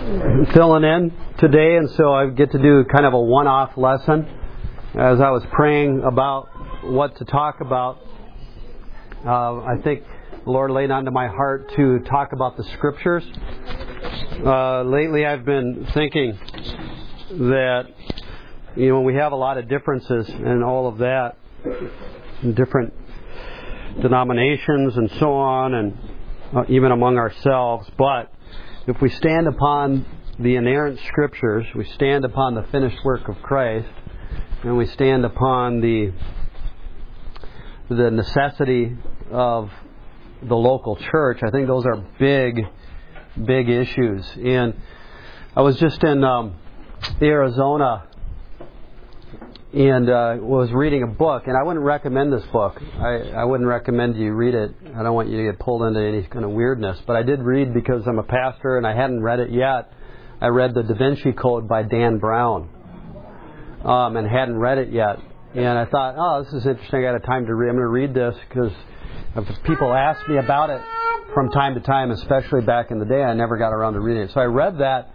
filling in today, and so I get to do kind of a one-off lesson. As I was praying about what to talk about, I think the Lord laid onto my heart to talk about the Scriptures. Lately I've been thinking that, we have a lot of differences and all of that, different denominations and so on, and even among ourselves, but if we stand upon the inerrant Scriptures, we stand upon the finished work of Christ, and we stand upon the necessity of the local church, I think those are big issues. And I was just in Arizona and was reading a book, and I wouldn't recommend this book. I wouldn't recommend you read it. I don't want you to get pulled into any kind of weirdness. But I did read because I'm a pastor and I hadn't read it yet. I read the Da Vinci Code by Dan Brown and hadn't read it yet. And I thought, this is interesting. I got time to read. I'm going to read this because people ask me about it from time to time, especially back in the day. I never got around to reading it. So I read that.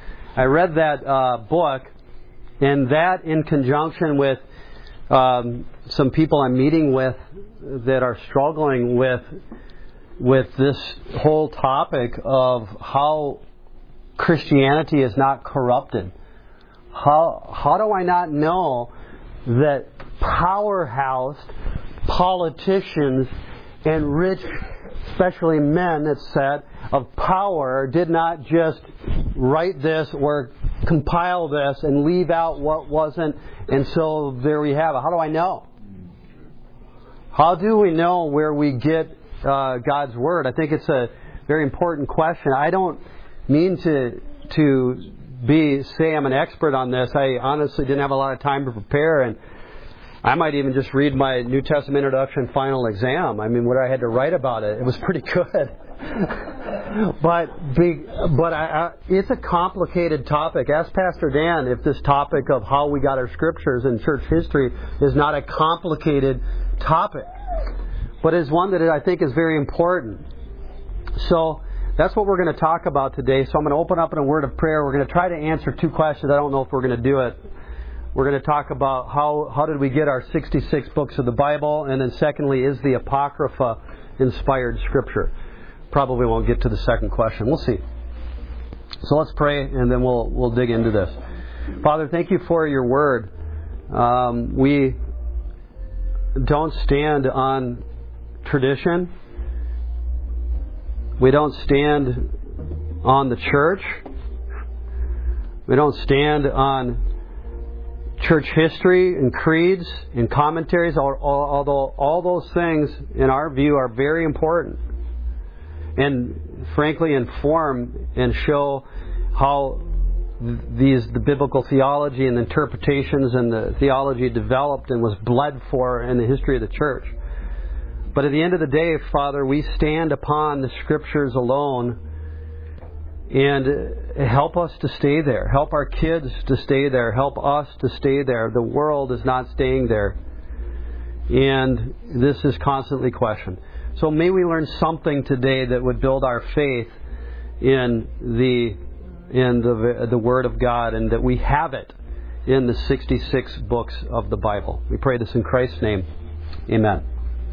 Book. And that, in conjunction with some people I'm meeting with that are struggling with this whole topic of how Christianity is not corrupted. How do I not know that powerhouse politicians and rich, especially men, it's said, of power did not just write this or compile this and leave out what wasn't, and so there we have it. How do I know? How do we know where we get God's Word? I think it's a very important question. I don't mean to say I'm an expert on this. I honestly didn't have a lot of time to prepare, and I might even just read my New Testament introduction final exam. I mean, what I had to write about it was pretty good. But it's a complicated topic. Ask Pastor Dan if this topic of how we got our Scriptures in church history is not a complicated topic, but is one that I think is very important. So that's what we're going to talk about today. So I'm going to open up in a word of prayer. We're going to try to answer two questions. I don't know if we're going to do it. We're going to talk about how did we get our 66 books of the Bible, and then secondly, is the Apocrypha inspired Scripture? Probably won't get to the second question. We'll see. So let's pray, and then we'll dig into this. Father, thank you for your Word. We don't stand on tradition. We don't stand on the church. We don't stand on church history and creeds and commentaries, although all those things, in our view, are very important and frankly inform and show how the biblical theology and interpretations and the theology developed and was bled for in the history of the church. But at the end of the day, Father, we stand upon the Scriptures alone, and help us to stay there. Help our kids to stay there. Help us to stay there. The world is not staying there, and this is constantly questioned. So may we learn something today that would build our faith in the Word of God, and that we have it in the 66 books of the Bible. We pray this in Christ's name. Amen.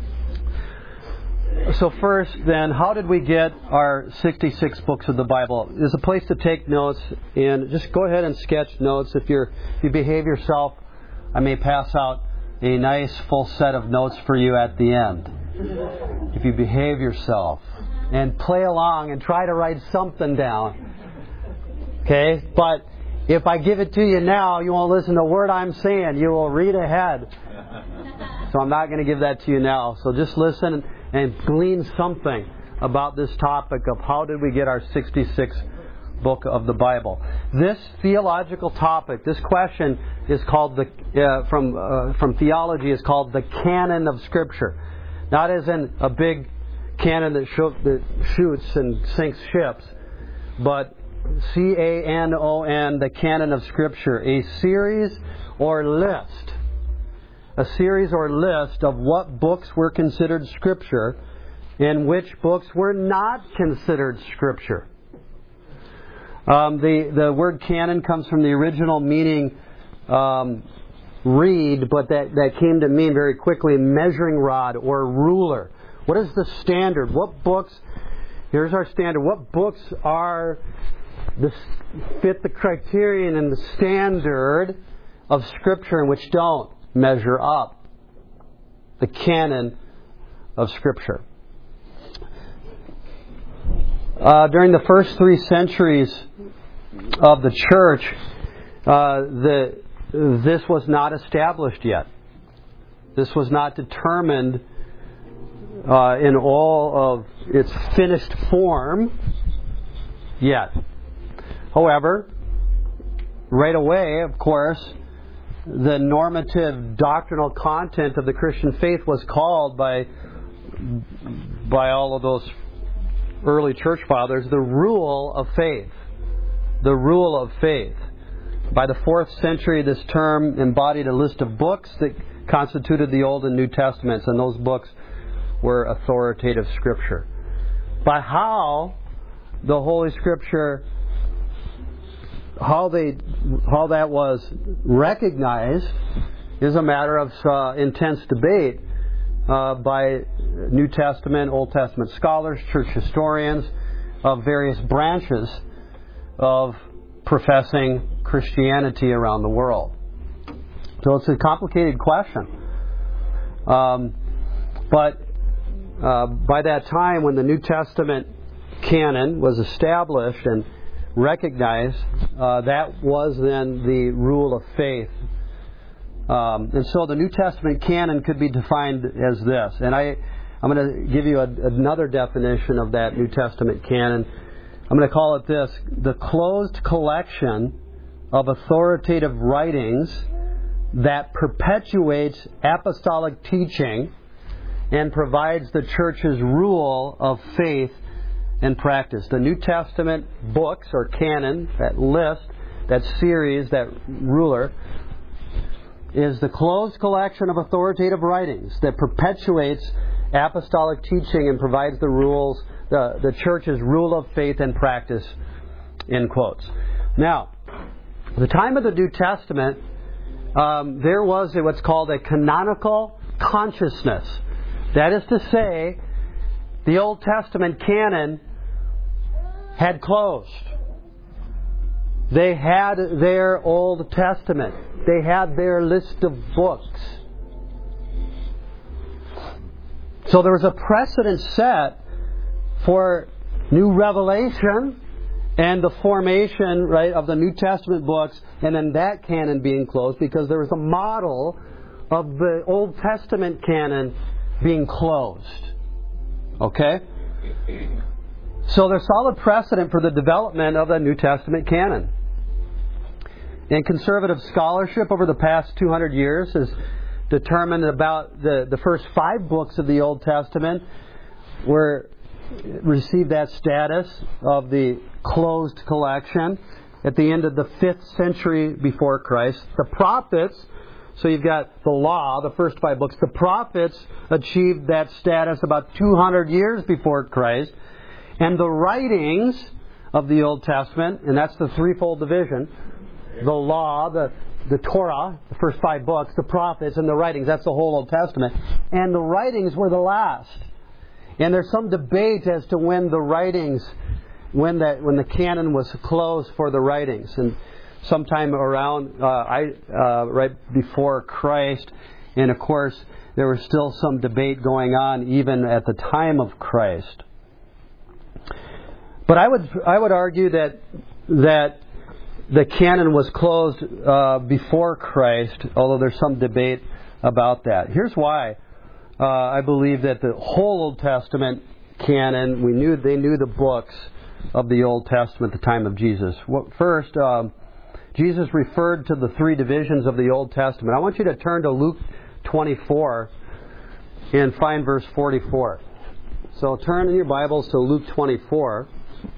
So first, then, how did we get our 66 books of the Bible? There's a place to take notes, and just go ahead and sketch notes. If you behave yourself, I may pass out a nice full set of notes for you at the end. If you behave yourself and play along and try to write something down. Okay? But if I give it to you now, you won't listen to a word I'm saying. You will read ahead. So I'm not going to give that to you now. So just listen and glean something about this topic of how did we get our 66 book of the Bible. This theological topic, this question is called from theology is called the canon of Scripture. Not as in a big cannon that shoots and sinks ships, but C-A-N-O-N, the canon of Scripture, a series or list of what books were considered Scripture and which books were not considered Scripture. The word canon comes from the original meaning reed, but that came to mean very quickly measuring rod or ruler. What is the standard? What books? Here's our standard. What books fit the criterion and the standard of Scripture and which don't measure up? The canon of Scripture. During the first 3 centuries of the church, this was not established yet. This was not determined in all of its finished form yet. However, right away, of course, the normative doctrinal content of the Christian faith was called by all of those early church fathers the rule of faith. The rule of faith. By the 4th century, this term embodied a list of books that constituted the Old and New Testaments, and those books were authoritative Scripture. By how the Holy Scripture, how that was recognized is a matter of intense debate by New Testament, Old Testament scholars, church historians of various branches of professing Christianity around the world. So it's a complicated question. But by that time, when the New Testament canon was established and recognized, that was then the rule of faith. And so the New Testament canon could be defined as this. And I'm going to give you another definition of that New Testament canon. I'm going to call it this: the closed collection of authoritative writings that perpetuates apostolic teaching and provides the church's rule of faith and practice. The New Testament books, or canon, that list, that series, that ruler, is the closed collection of authoritative writings that perpetuates apostolic teaching and provides the rules, the church's rule of faith and practice, in quotes. Now, at the time of the New Testament, there was what's called a canonical consciousness. That is to say, the Old Testament canon had closed. They had their Old Testament. They had their list of books. So there was a precedent set for new revelation and the formation, right, of the New Testament books, and then that canon being closed, because there was a model of the Old Testament canon being closed. Okay? So there's solid precedent for the development of the New Testament canon. And conservative scholarship over the past 200 years has determined about the first 5 books of the Old Testament received that status of the closed collection at the end of the 5th century before Christ. The prophets, so you've got the law, the first 5 books. The prophets achieved that status about 200 years before Christ. And the writings of the Old Testament, and that's the threefold division: the law, the Torah, the first 5 books, the prophets, and the writings. That's the whole Old Testament. And the writings were the last. And there's some debate as to when the writings, when the canon was closed for the writings. And sometime around right before Christ. And of course, there was still some debate going on even at the time of Christ. But I would argue that the canon was closed before Christ, although there's some debate about that. Here's why I believe that the whole Old Testament canon, they knew the books of the Old Testament at the time of Jesus. First, Jesus referred to the 3 divisions of the Old Testament. I want you to turn to Luke 24 and find verse 44. So turn in your Bibles to Luke 24.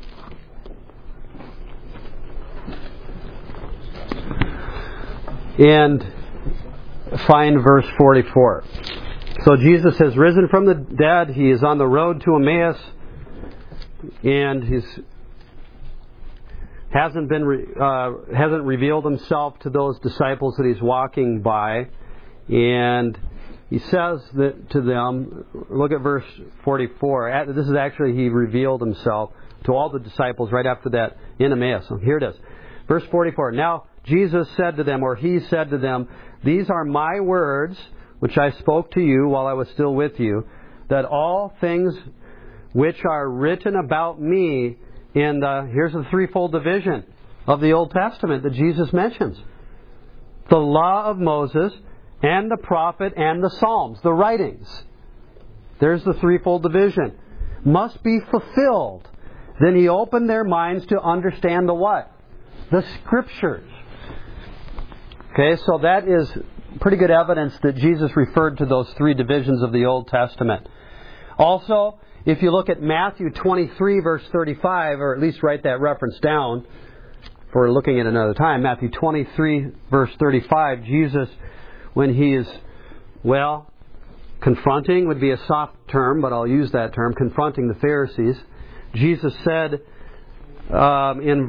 And find verse 44. So Jesus has risen from the dead. He is on the road to Emmaus. And he's hasn't revealed himself to those disciples that he's walking by. And he says that to them, look at verse 44. This is actually, he revealed himself to all the disciples right after that in Emmaus. So here it is. Verse 44. Now Jesus said to them, or he said to them, these are my words which I spoke to you while I was still with you, that all things which are written about me in here's the threefold division of the Old Testament that Jesus mentions. The law of Moses and the prophet and the Psalms, the writings. There's the threefold division. Must be fulfilled. Then he opened their minds to understand the what? The Scriptures. Okay, so that is pretty good evidence that Jesus referred to those three divisions of the Old Testament. Also, if you look at Matthew 23, verse 35, or at least write that reference down for looking at another time, Matthew 23, verse 35, Jesus, when he is, confronting would be a soft term, but I'll use that term, confronting the Pharisees. Jesus said in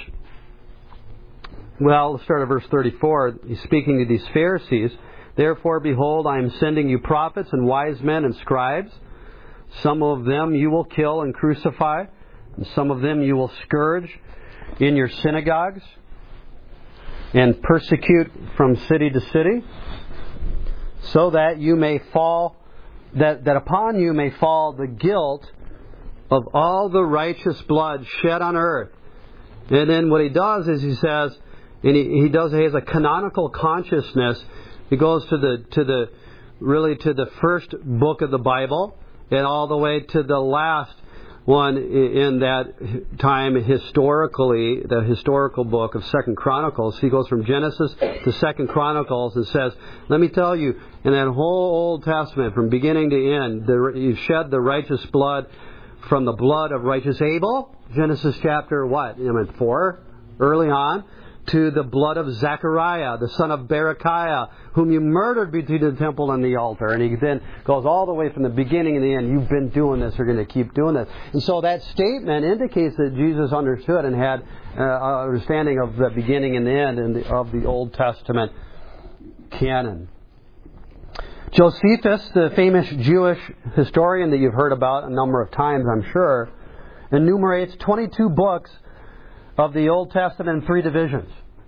let's start at verse 34. He's speaking to these Pharisees. Therefore, behold, I am sending you prophets and wise men and scribes. Some of them you will kill and crucify, and some of them you will scourge in your synagogues and persecute from city to city, so that you may fall, that upon you may fall the guilt of all the righteous blood shed on earth. And then what he does is he says, and he has a canonical consciousness. He goes to the first book of the Bible and all the way to the last one in that time historically, the historical book of 2 Chronicles. He goes from Genesis to 2 Chronicles and says, let me tell you, in that whole Old Testament, from beginning to end, you shed the righteous blood from the blood of righteous Abel, Genesis chapter 4, early on, to the blood of Zechariah, the son of Berechiah, whom you murdered between the temple and the altar. And he then goes all the way from the beginning and the end. You've been doing this, you're going to keep doing this. And so that statement indicates that Jesus understood and had understanding of the beginning and the end of the Old Testament canon. Josephus, the famous Jewish historian that you've heard about a number of times, I'm sure, enumerates 22 books of the Old Testament in three divisions.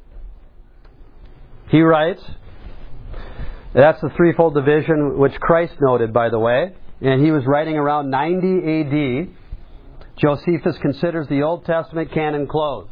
He writes, that's the threefold division which Christ noted, by the way, and he was writing around 90 AD. Josephus considers the Old Testament canon closed.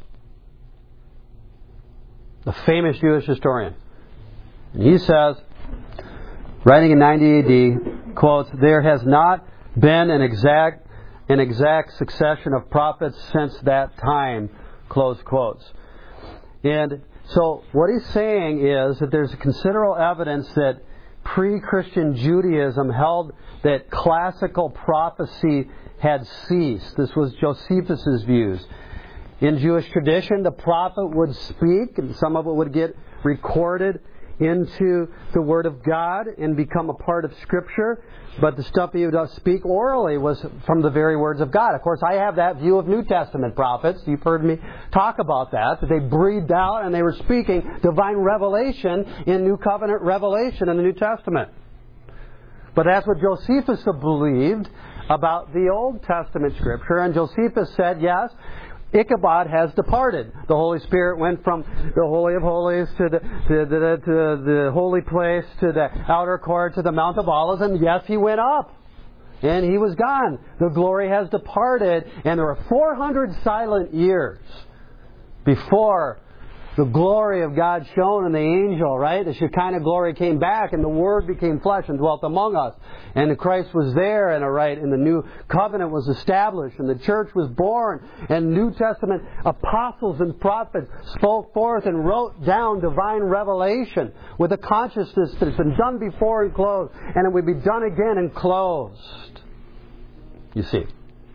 The famous Jewish historian. And he says, writing in 90 AD, quotes, there has not been an exact succession of prophets since that time, close quotes. And so what he's saying is that there's considerable evidence that pre-Christian Judaism held that classical prophecy had ceased. This was Josephus' views. In Jewish tradition, the prophet would speak, and some of it would get recorded into the Word of God and become a part of Scripture. But the stuff he would speak orally was from the very words of God. Of course, I have that view of New Testament prophets. You've heard me talk about that they breathed out and they were speaking divine revelation in New Covenant revelation in the New Testament. But that's what Josephus believed about the Old Testament Scripture. And Josephus said, yes, Ichabod has departed. The Holy Spirit went from the Holy of Holies to the holy place, to the outer court, to the Mount of Olives, and yes, he went up. And he was gone. The glory has departed, and there were 400 silent years before the glory of God shone in the angel, right? The Shekinah glory came back, and the Word became flesh and dwelt among us. And Christ was there, and the new covenant was established, and the church was born, and New Testament apostles and prophets spoke forth and wrote down divine revelation with a consciousness that has been done before and closed, and it would be done again and closed. You see.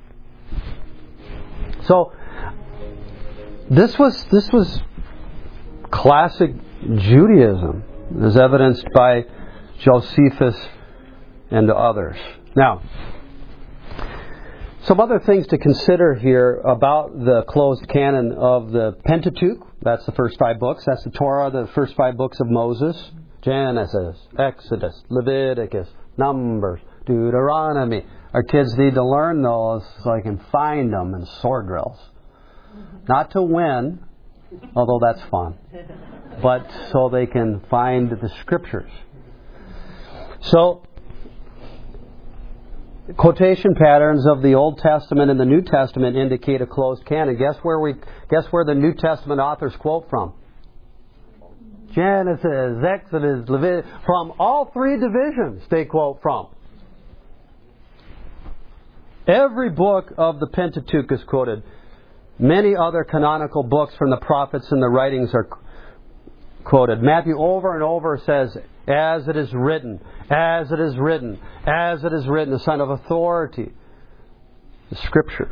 So, this was classic Judaism, as evidenced by Josephus and others. Now, Some other things to consider here about the closed canon of the Pentateuch. That's the first 5 books. That's the Torah, the first 5 books of Moses. Genesis, Exodus, Leviticus, Numbers, Deuteronomy. Our kids need to learn those so they can find them in sword drills. Not to win, although that's fun, but so they can find the Scriptures. So, quotation patterns of the Old Testament and the New Testament indicate a closed canon. Guess where the New Testament authors quote from? Genesis, Exodus, Leviticus. From all 3 divisions they quote from. Every book of the Pentateuch is quoted. Many other canonical books from the prophets and the writings are quoted. Matthew over and over says, as it is written, as it is written, as it is written, a sign of authority. The Scriptures.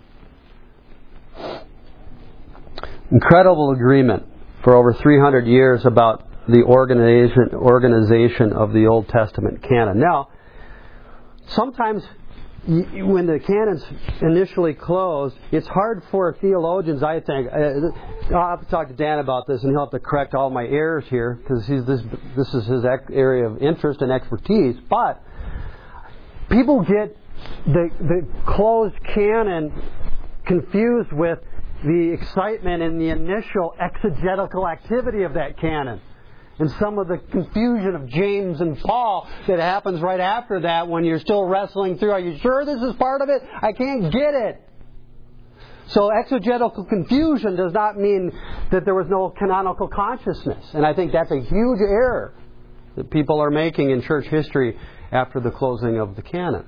Incredible agreement for over 300 years about the organization of the Old Testament canon. Now, sometimes when the canon's initially closed, it's hard for theologians, I think. I'll have to talk to Dan about this, and he'll have to correct all my errors here, because this is his area of interest and expertise. But people get the closed canon confused with the excitement and the initial exegetical activity of that canon. And some of the confusion of James and Paul that happens right after that when you're still wrestling through, are you sure this is part of it? I can't get it. So exegetical confusion does not mean that there was no canonical consciousness. And I think that's a huge error that people are making in church history after the closing of the canon.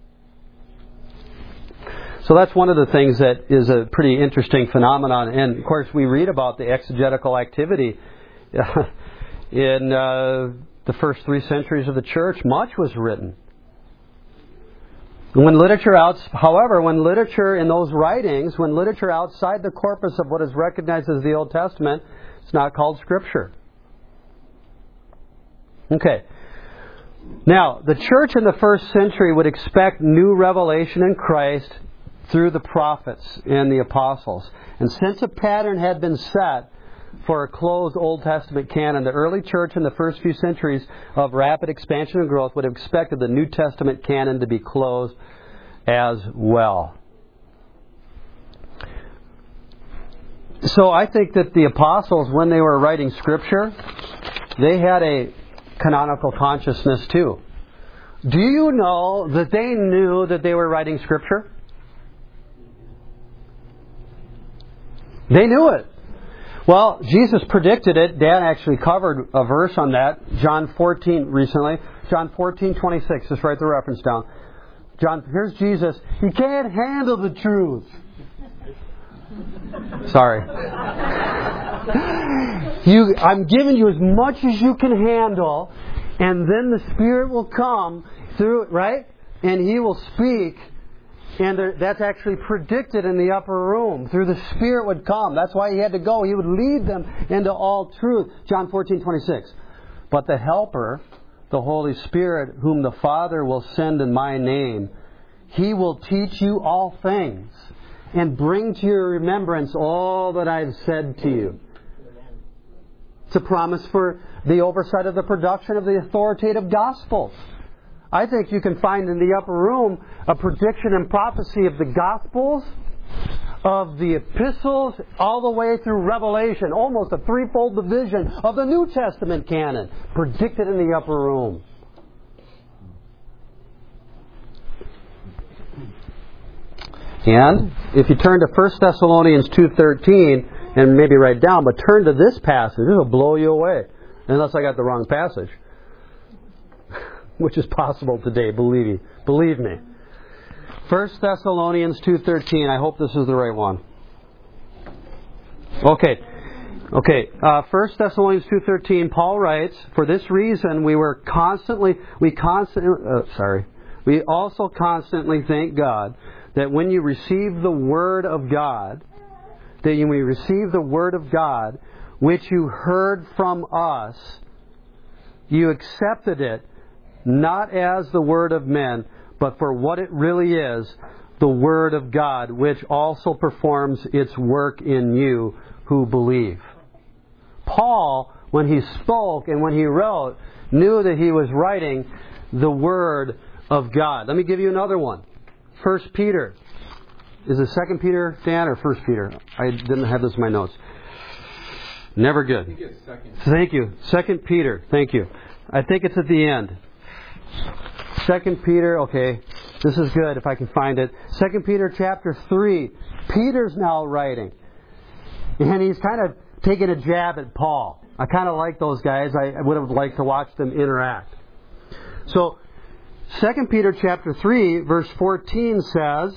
So that's one of the things that is a pretty interesting phenomenon. And of course we read about the exegetical activity in the first 3 centuries of the church. Much was written. When literature in those writings, when literature outside the corpus of what is recognized as the Old Testament, it's not called Scripture. Okay. Now, the church in the first century would expect new revelation in Christ through the prophets and the apostles. And since a pattern had been set for a closed Old Testament canon, the early church in the first few centuries of rapid expansion and growth would have expected the New Testament canon to be closed as well. So I think that the apostles, when they were writing Scripture, they had a canonical consciousness too. Do you know that they knew that they were writing Scripture? They knew it. Well, Jesus predicted it. Dan actually covered a verse on that. John 14 recently. John 14:26. Just write the reference down. Here's Jesus. He can't handle the truth. Sorry. I'm giving you as much as you can handle, and then the Spirit will come through it, right? And He will speak. And that's actually predicted in the upper room. Through the Spirit would come. That's why He had to go. He would lead them into all truth. John 14:26. But the Helper, the Holy Spirit, whom the Father will send in my name, He will teach you all things and bring to your remembrance all that I've said to you. It's a promise for the oversight of the production of the authoritative Gospels. I think you can find in the upper room a prediction and prophecy of the Gospels, of the epistles, all the way through Revelation. Almost a threefold division of the New Testament canon predicted in the upper room. And if you turn to 1 Thessalonians 2:13, and maybe write down, but turn to this passage, it'll blow you away. Unless I got the wrong passage. Which is possible today, believe me. 1 Thessalonians 2:13. I hope this is the right one. Okay. 1 Thessalonians 2:13. Paul writes, "For this reason we also constantly thank God that when you receive the word of God, which you heard from us, you accepted it, not as the word of men, but for what it really is, the Word of God, which also performs its work in you who believe. Paul, when he spoke and when he wrote, knew that he was writing the Word of God. Let me give you another one. 1 Peter. Is it 2 Peter, Dan, or 1 Peter? I didn't have this in my notes. Never good. I think it's 2. Thank you. 2 Peter. Thank you. I think it's at the end. 2 Peter, okay. This is good if I can find it. 2 Peter chapter 3. Peter's now writing. And he's kind of taking a jab at Paul. I kind of like those guys. I would have liked to watch them interact. So, 2 Peter chapter 3, verse 14 says,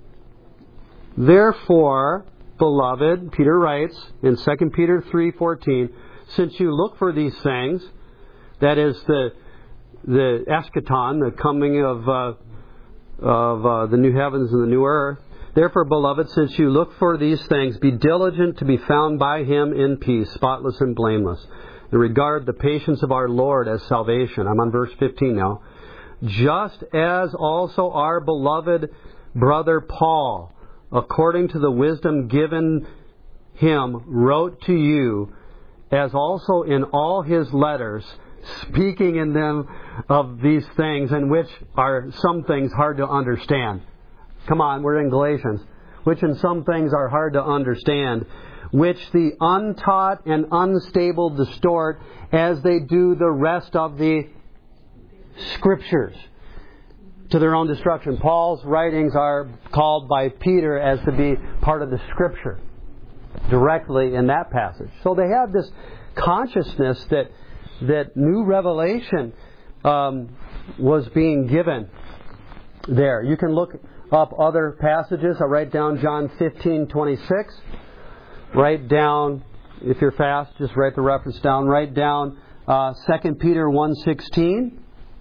"Therefore, beloved," Peter writes in 2 Peter 3:14, "since you look for these things," that is the eschaton, the coming of the new heavens and the new earth. "Therefore, beloved, since you look for these things, be diligent to be found by Him in peace, spotless and blameless, and regard the patience of our Lord as salvation." I'm on verse 15 now. "Just as also our beloved brother Paul, according to the wisdom given him, wrote to you, as also in all his letters, speaking in them of these things, in which are some things hard to understand." Come on, we're in Galatians. "Which in some things are hard to understand, which the untaught and unstable distort, as they do the rest of the Scriptures, to their own destruction." Paul's writings are called by Peter as to be part of the Scripture, directly in that passage. So they have this consciousness that new revelation was being given there. You can look up other passages. I'll write down John 15:26. Write down, if you're fast, just write the reference down. Write down 2 Peter 1:16.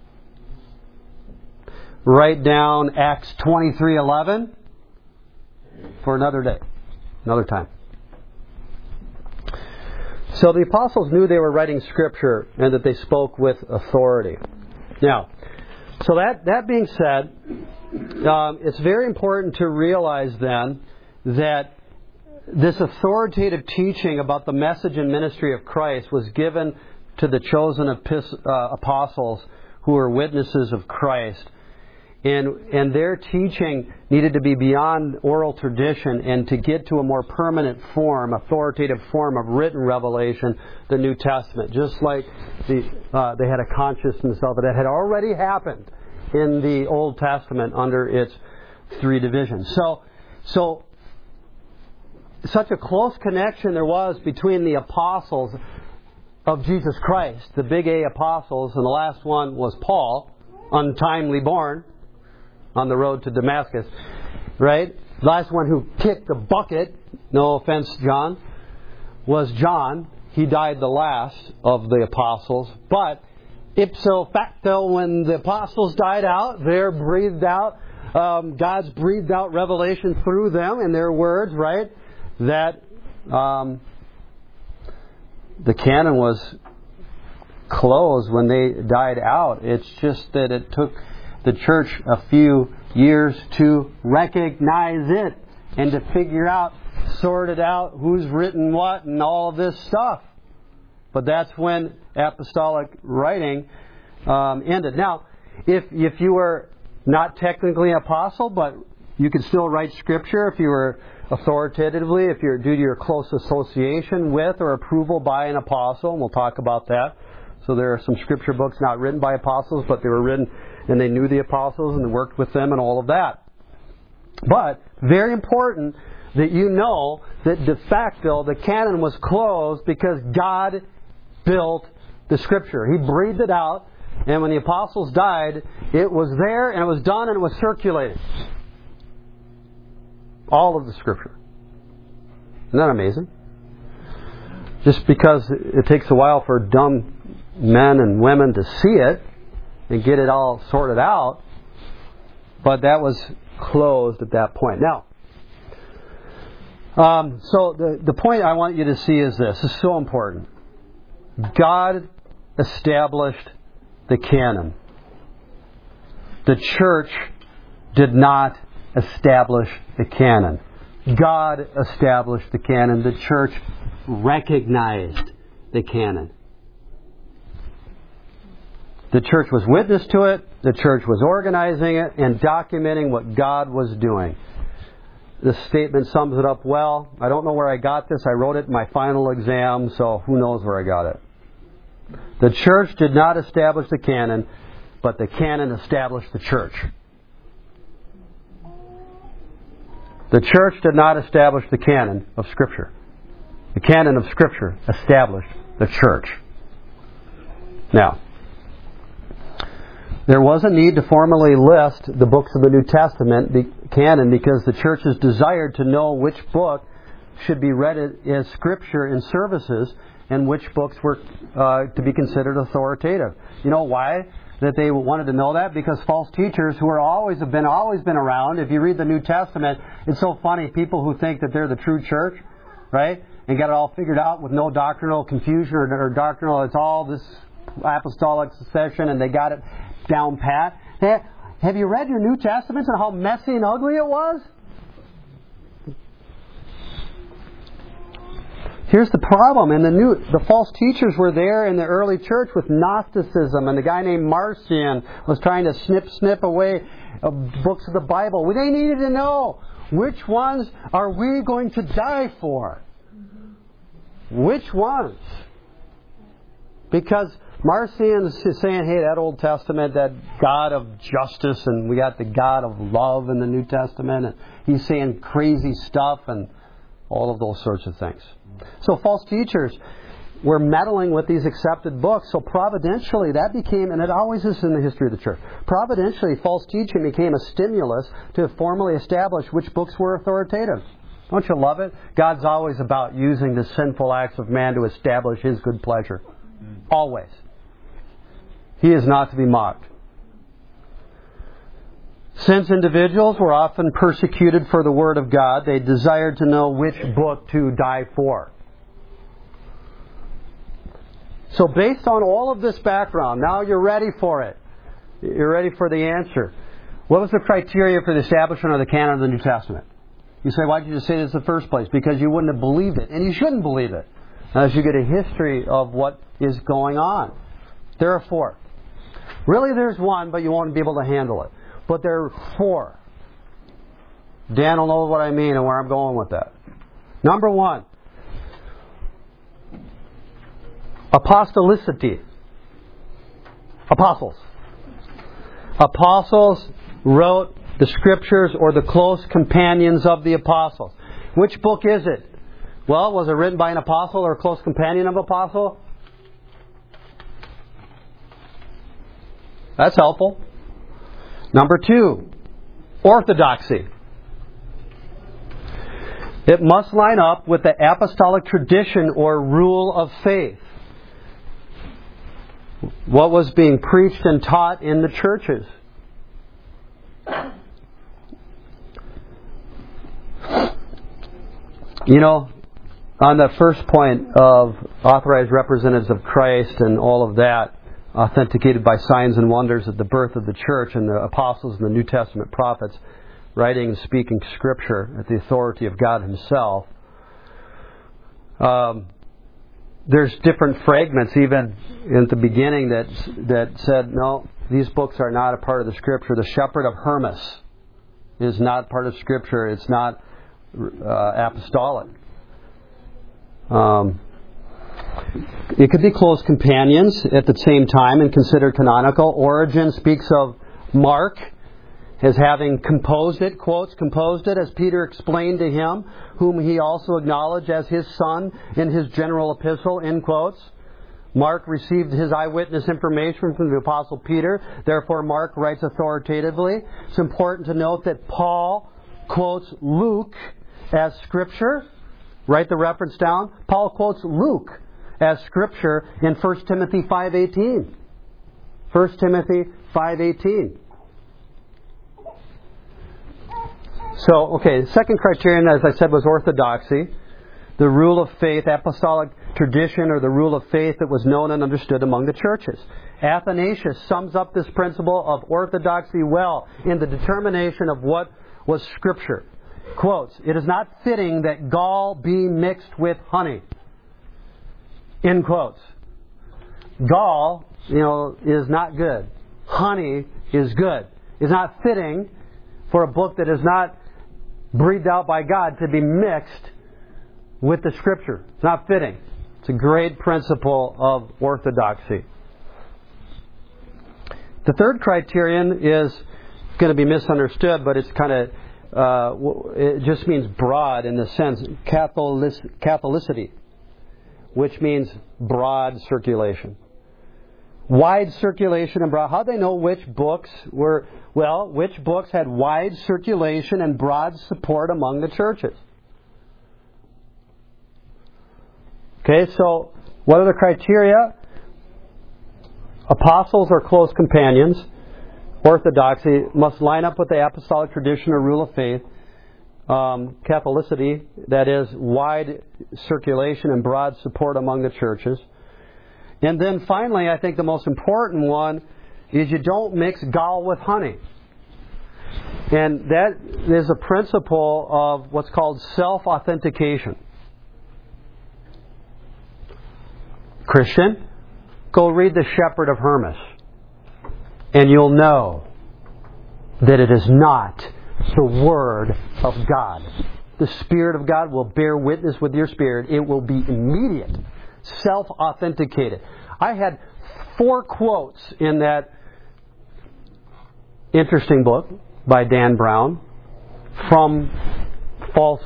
Write down Acts 23:11 for another day, another time. So the apostles knew they were writing Scripture and that they spoke with authority. Now, so that being said, it's very important to realize then that this authoritative teaching about the message and ministry of Christ was given to the chosen apostles who were witnesses of Christ. And their teaching needed to be beyond oral tradition and to get to a more permanent form, authoritative form of written revelation, the New Testament. Just like they had a consciousness of it that had already happened in the Old Testament under its 3 divisions. So such a close connection there was between the apostles of Jesus Christ, the big A apostles, and the last one was Paul, untimely born, on the road to Damascus, right? The last one who kicked the bucket, no offense, John, was John. He died the last of the apostles. But ipso facto, when the apostles died out, they're breathed out. God's breathed out revelation through them in their words, right? That the canon was closed when they died out. It's just that it took the church a few years to recognize it and to figure out, sort it out, who's written what and all of this stuff. But that's when apostolic writing ended. Now, if you were not technically an apostle, but you could still write Scripture if you were authoritatively, if you're due to your close association with or approval by an apostle, and we'll talk about that. So there are some Scripture books not written by apostles, but they were written and they knew the apostles and they worked with them and all of that. But, very important that you know that de facto the canon was closed because God built the Scripture. He breathed it out, and when the apostles died, it was there and it was done and it was circulated. All of the Scripture. Isn't that amazing? Just because it takes a while for dumb men and women to see it and get it all sorted out, but that was closed at that point. Now, so the point I want you to see is this. This is so important. God established the canon. The church did not establish the canon. God established the canon. The church recognized the canon. The church was witness to it. The church was organizing it and documenting what God was doing. This statement sums it up well. I don't know where I got this. I wrote it in my final exam, so who knows where I got it. The church did not establish the canon, but the canon established the church. The church did not establish the canon of Scripture. The canon of Scripture established the church. Now, there was a need to formally list the books of the New Testament canon because the churches desired to know which book should be read as Scripture in services and which books were to be considered authoritative. You know why that they wanted to know that? Because false teachers who always been around. If you read the New Testament, it's so funny. People who think that they're the true church, right, and got it all figured out with no doctrinal confusion or doctrinal. It's all this apostolic succession, and they got it down pat. Have you read your New Testaments and how messy and ugly it was? Here's the problem. The false teachers were there in the early church with Gnosticism, and the guy named Marcion was trying to snip away books of the Bible. They needed to know, which ones are we going to die for? Which ones? Because Marcion is saying, hey, that Old Testament, that God of justice, and we got the God of love in the New Testament, and he's saying crazy stuff and all of those sorts of things. So false teachers were meddling with these accepted books. So providentially that became, and it always is in the history of the church, providentially false teaching became a stimulus to formally establish which books were authoritative. Don't you love it? God's always about using the sinful acts of man to establish His good pleasure. Always. He is not to be mocked. Since individuals were often persecuted for the Word of God, they desired to know which book to die for. So based on all of this background, now you're ready for it. You're ready for the answer. What was the criteria for the establishment of the canon of the New Testament? You say, why did you just say this in the first place? Because you wouldn't have believed it. And you shouldn't believe it. As you get a history of what is going on. There are 4. Really there's 1, but you won't be able to handle it. But there are 4. Dan will know what I mean and where I'm going with that. Number 1. Apostolicity. Apostles. Apostles wrote the Scriptures or the close companions of the apostles. Which book is it? Well, was it written by an apostle or a close companion of an apostle? That's helpful. Number 2, orthodoxy. It must line up with the apostolic tradition or rule of faith. What was being preached and taught in the churches. You know, on the first point of authorized representatives of Christ and all of that, authenticated by signs and wonders at the birth of the church and the apostles and the New Testament prophets, writing and speaking Scripture at the authority of God Himself. There's different fragments even at the beginning that said, no, these books are not a part of the Scripture. The Shepherd of Hermas is not part of Scripture. It's not apostolic. It could be close companions at the same time and considered canonical. Origen speaks of Mark as having composed it, quotes, composed it, as Peter explained to him, whom he also acknowledged as his son in his general epistle, end quotes. Mark received his eyewitness information from the Apostle Peter. Therefore, Mark writes authoritatively. It's important to note that Paul quotes Luke as Scripture. Write the reference down. Paul quotes Luke as Scripture in 1 Timothy 5:18. 1 Timothy 5:18. So, okay, the second criterion, as I said, was orthodoxy. The rule of faith, apostolic tradition, or the rule of faith that was known and understood among the churches. Athanasius sums up this principle of orthodoxy well in the determination of what was Scripture. Quotes, "It is not fitting that gall be mixed with honey." End quotes. Gall, is not good. Honey is good. It's not fitting for a book that is not breathed out by God to be mixed with the Scripture. It's not fitting. It's a great principle of orthodoxy. The third criterion is going to be misunderstood, but it's kind of, it just means broad in the sense, Catholicity, which means broad circulation. Wide circulation and broad. How'd they know which books were, which books had wide circulation and broad support among the churches? Okay, so what are the criteria? Apostles or close companions. Orthodoxy must line up with the apostolic tradition or rule of faith. Catholicity, that is, wide circulation and broad support among the churches. And then finally, I think the most important one is you don't mix gall with honey. And that is a principle of what's called self-authentication. Christian, go read The Shepherd of Hermas, and you'll know that it is not the Word of God. The Spirit of God will bear witness with your spirit. It will be immediate, self-authenticated. I had 4 quotes in that interesting book by Dan Brown from false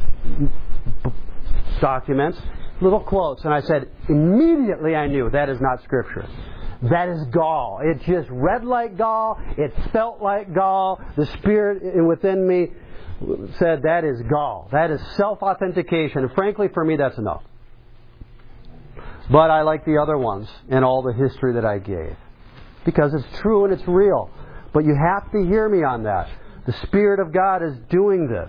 documents. Little quotes, and I said, immediately I knew that is not Scripture. That is gall. It just read like gall. It felt like gall. The Spirit within me said that is gall. That is self-authentication. And frankly, for me, that's enough. But I like the other ones and all the history that I gave. Because it's true and it's real. But you have to hear me on that. The Spirit of God is doing this.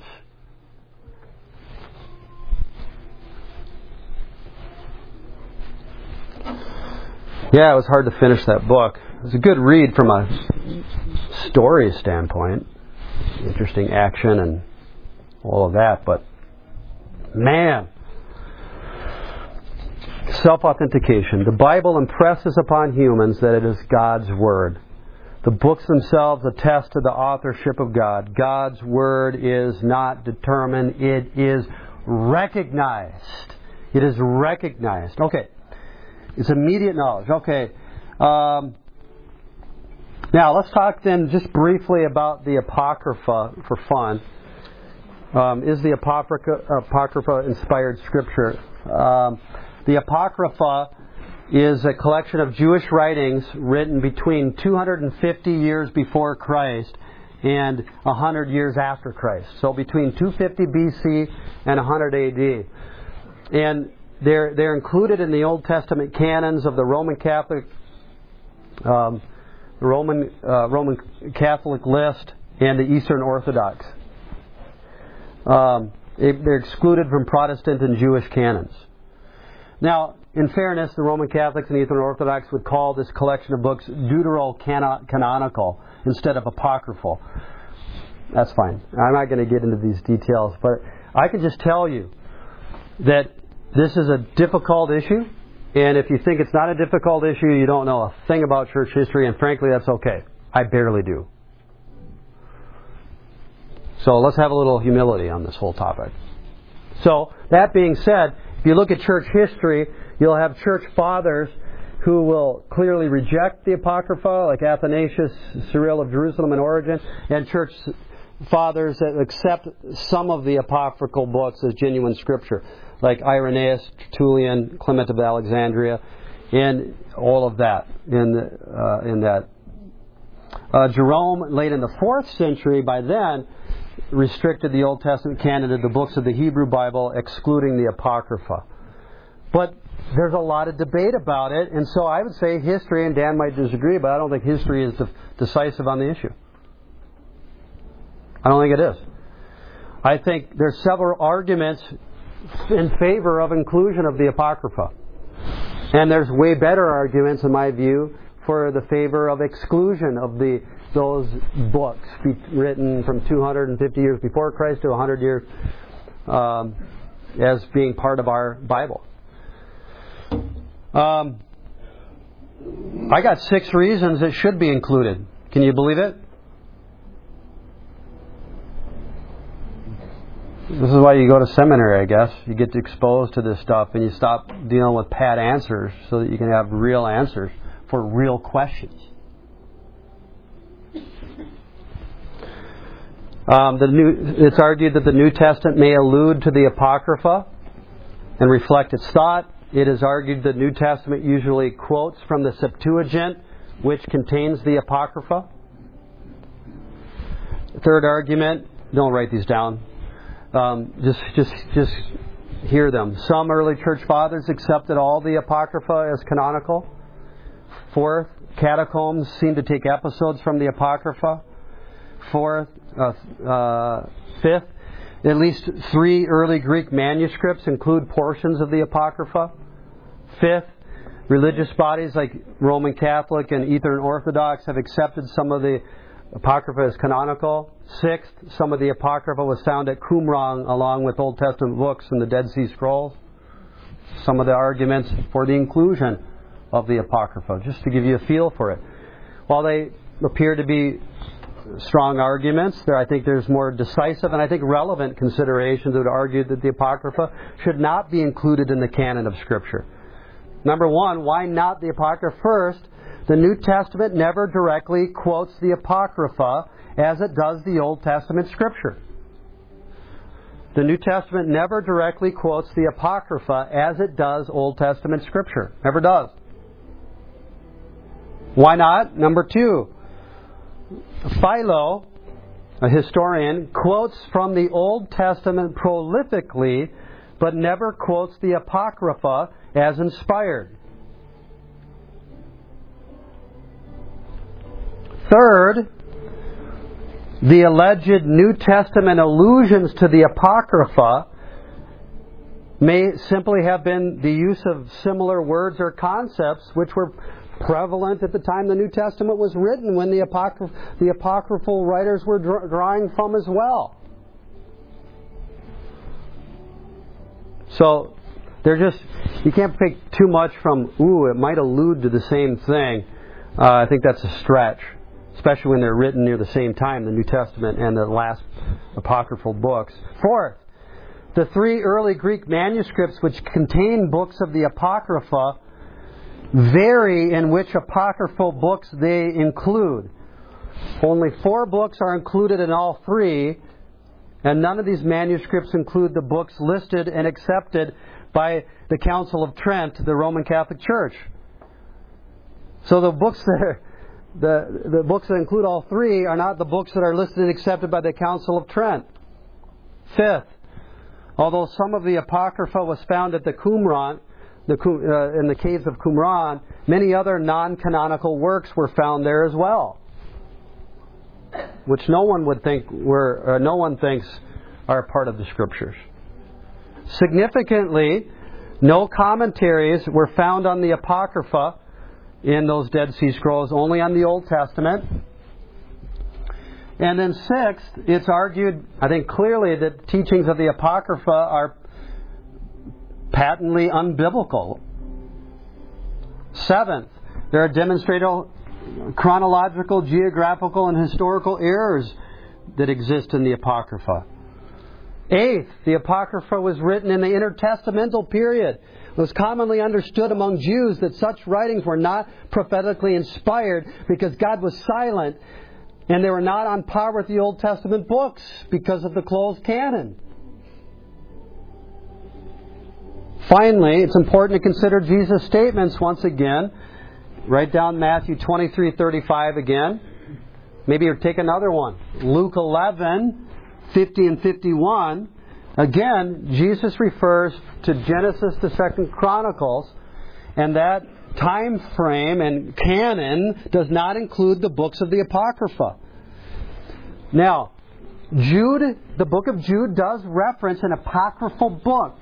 Yeah, it was hard to finish that book. It was a good read from a story standpoint. Interesting action and all of that. But, man, self-authentication. The Bible impresses upon humans that it is God's Word. The books themselves attest to the authorship of God. God's Word is not determined. It is recognized. It is recognized. Okay. It's immediate knowledge. Okay. Now, let's talk then just briefly about the Apocrypha for fun. Is the Apocrypha inspired Scripture? The Apocrypha is a collection of Jewish writings written between 250 years before Christ and 100 years after Christ. So between 250 BC and 100 AD. And they're included in the Old Testament canons of the Roman Catholic Roman Catholic list and the Eastern Orthodox. They're excluded from Protestant and Jewish canons. Now, in fairness, the Roman Catholics and Eastern Orthodox would call this collection of books deuterocanonical instead of apocryphal. That's fine. I'm not going to get into these details, but I can just tell you that this is a difficult issue, and if you think it's not a difficult issue, you don't know a thing about church history, and frankly, that's okay. I barely do. So let's have a little humility on this whole topic. So, that being said, if you look at church history, you'll have church fathers who will clearly reject the Apocrypha, like Athanasius, Cyril of Jerusalem, and Origen, and church fathers that accept some of the apocryphal books as genuine Scripture, like Irenaeus, Tertullian, Clement of Alexandria, and all of that in that. Jerome, late in the 4th century, by then, restricted the Old Testament canon to the books of the Hebrew Bible, excluding the Apocrypha. But there's a lot of debate about it, and so I would say history, and Dan might disagree, but I don't think history is decisive on the issue. I don't think it is. I think there's several arguments in favor of inclusion of the Apocrypha. And there's way better arguments, in my view, for the favor of exclusion of the those books written from 250 years before Christ to 100 years as being part of our Bible. I got 6 reasons it should be included. Can you believe it? This is why you go to seminary, I guess. You get exposed to this stuff and you stop dealing with pat answers so that you can have real answers for real questions. It's argued that the New Testament may allude to the Apocrypha and reflect its thought. It is argued the New Testament usually quotes from the Septuagint, which contains the Apocrypha. Third argument, don't write these down. Just hear them. Some early church fathers accepted all the Apocrypha as canonical. Fourth, catacombs seem to take episodes from the Apocrypha. Fifth, at least 3 early Greek manuscripts include portions of the Apocrypha. Fifth, religious bodies like Roman Catholic and Eastern Orthodox have accepted some of the Apocrypha as canonical. Sixth, some of the Apocrypha was found at Qumran along with Old Testament books and the Dead Sea Scrolls. Some of the arguments for the inclusion of the Apocrypha, just to give you a feel for it. While they appear to be strong arguments, I think there's more decisive and I think relevant considerations that would argue that the Apocrypha should not be included in the canon of Scripture. Number one, why not the Apocrypha? First, the New Testament never directly quotes the Apocrypha as it does the Old Testament Scripture. The New Testament never directly quotes the Apocrypha as it does Old Testament Scripture. Never does. Why not? Number two, Philo, a historian, quotes from the Old Testament prolifically, but never quotes the Apocrypha as inspired. Third, the alleged New Testament allusions to the Apocrypha may simply have been the use of similar words or concepts which were prevalent at the time the New Testament was written, when the apocryphal writers were drawing from as well. So you can't take too much from, it might allude to the same thing. I think that's a stretch, especially when they're written near the same time, the New Testament and the last apocryphal books. Fourth, the 3 early Greek manuscripts which contain books of the Apocrypha vary in which apocryphal books they include. Only 4 books are included in all 3, and none of these manuscripts include the books listed and accepted by the Council of Trent, the Roman Catholic Church. So the books the books that include all 3 are not the books that are listed and accepted by the Council of Trent. Fifth, although some of the Apocrypha was found at the Qumran, in the caves of Qumran, many other non-canonical works were found there as well, which no one thinks are part of the Scriptures. Significantly, no commentaries were found on the Apocrypha in those Dead Sea Scrolls, only on the Old Testament. And then sixth, it's argued, I think clearly, that teachings of the Apocrypha are patently unbiblical. Seventh, there are demonstrated chronological, geographical, and historical errors that exist in the Apocrypha. Eighth, the Apocrypha was written in the intertestamental period. It was commonly understood among Jews that such writings were not prophetically inspired because God was silent, and they were not on par with the Old Testament books because of the closed canon. Finally, it's important to consider Jesus' statements once again. Write down Matthew 23:35 again. Maybe take another one. Luke 11:50 and 51. Again, Jesus refers to Genesis to 2 Chronicles, and that time frame and canon does not include the books of the Apocrypha. Now, the book of Jude does reference an apocryphal book,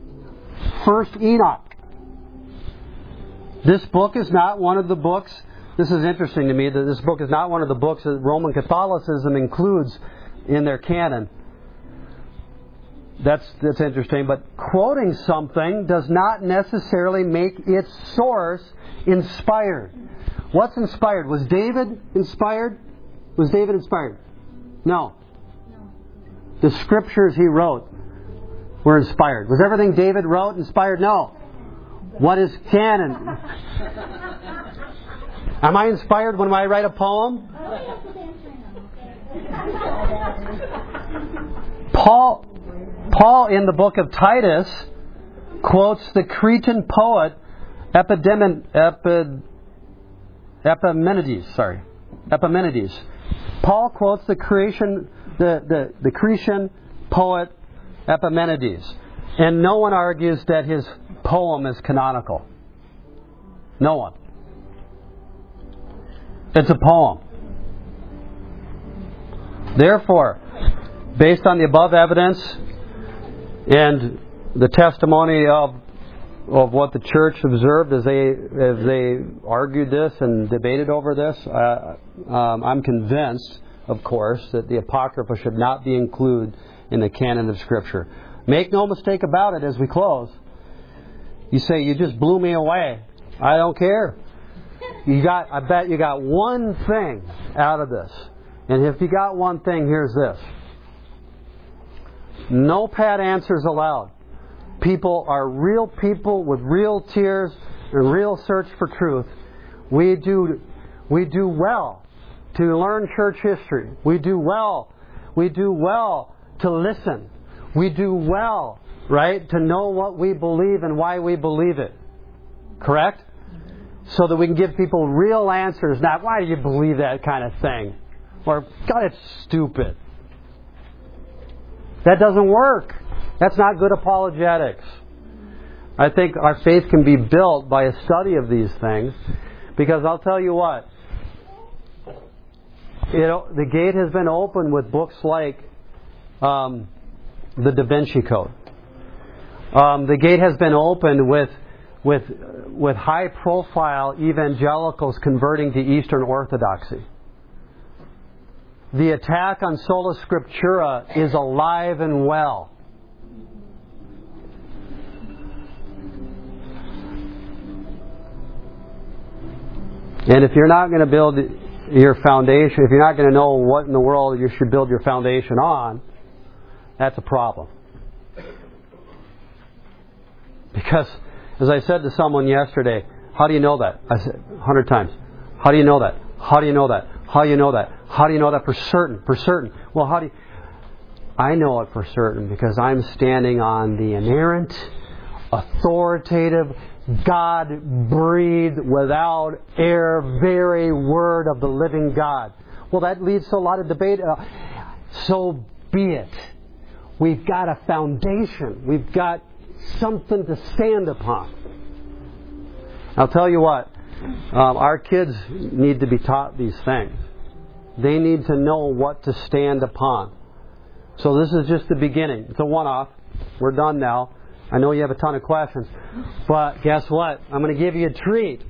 1 Enoch. This book is not one of the books This is interesting to me that this book is not one of the books that Roman Catholicism includes in their canon. That's interesting. But quoting something does not necessarily make its source inspired. What's inspired? Was David inspired? Was David inspired? No. The scriptures he wrote were inspired. Was everything David wrote inspired? No. What is canon? Am I inspired when I write a poem? Paul in the book of Titus quotes the Cretan poet Epimenides. Paul quotes the Cretan poet Epimenides, and no one argues that his poem is canonical. No one. It's a poem. Therefore, based on the above evidence and the testimony of what the church observed as they argued this and debated over this, I'm convinced, of course, that the Apocrypha should not be included in the canon of Scripture. Make no mistake about it as we close. You say, you just blew me away. I don't care. I bet you got one thing out of this. And if you got one thing, here's this. No pat answers allowed. People are real people with real tears and real search for truth. We do well to learn church history. We do well to listen. We do well, right, to know what we believe and why we believe it. Correct? So that we can give people real answers, not, why do you believe that kind of thing? Or, God, it's stupid. That doesn't work. That's not good apologetics. I think our faith can be built by a study of these things, because I'll tell you what, the gate has been opened with books like the Da Vinci Code. The gate has been opened with high-profile evangelicals converting to Eastern Orthodoxy. The attack on Sola Scriptura is alive and well. And if you're not going to build your foundation, if you're not going to know what in the world you should build your foundation on, that's a problem. Because, as I said to someone yesterday, how do you know that? I said 100 times. How do you know that? How do you know that? How do you know that? How do you know that for certain? For certain. Well, how do you... I know it for certain because I'm standing on the inerrant, authoritative, God-breathed, without error, very word of the living God. Well, that leads to a lot of debate. So be it. We've got a foundation. We've got something to stand upon. I'll tell you what. Our kids need to be taught these things. They need to know what to stand upon. So this is just the beginning. It's a one-off. We're done now. I know you have a ton of questions. But guess what? I'm going to give you a treat.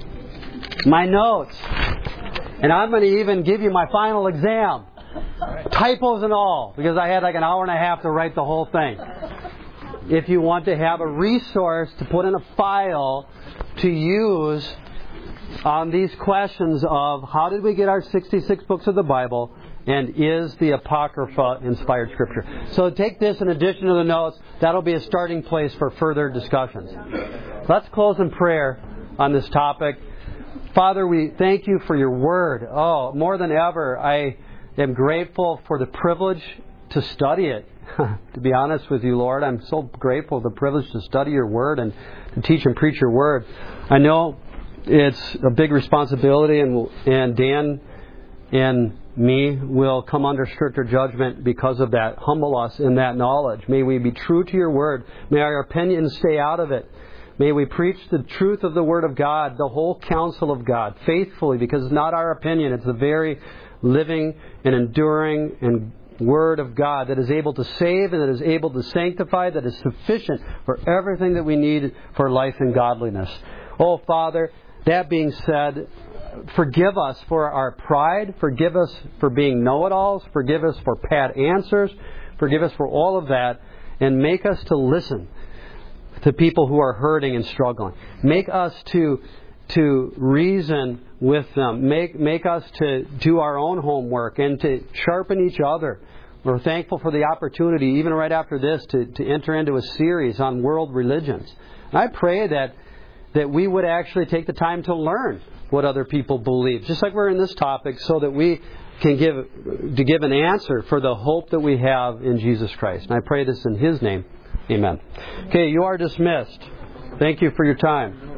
My notes. And I'm going to even give you my final exam. Typos and all. Because I had like an hour and a half to write the whole thing. If you want to have a resource to put in a file to use on these questions of how did we get our 66 books of the Bible, and is the Apocrypha inspired Scripture. So take this in addition to the notes. That'll be a starting place for further discussions. Let's close in prayer on this topic. Father, we thank you for your Word. Oh, more than ever, I am grateful for the privilege to study it. To be honest with you, Lord, I'm so grateful for the privilege to study your Word and to teach and preach your Word. I know it's a big responsibility, and Dan and me will come under stricter judgment because of that. Humble us in that knowledge. May we be true to your Word. May our opinions stay out of it. May we preach the truth of the Word of God, the whole counsel of God, faithfully, because it's not our opinion. It's the very living and enduring and Word of God that is able to save and that is able to sanctify, that is sufficient for everything that we need for life and godliness. Oh, Father, that being said, forgive us for our pride. Forgive us for being know-it-alls. Forgive us for pat answers. Forgive us for all of that. And make us to listen to people who are hurting and struggling. Make us to reason with them. Make us to do our own homework and to sharpen each other. We're thankful for the opportunity, even right after this, to enter into a series on world religions. And I pray that we would actually take the time to learn what other people believe, just like we're in this topic, so that we can give an answer for the hope that we have in Jesus Christ. And I pray this in His name. Amen. Okay, you are dismissed. Thank you for your time.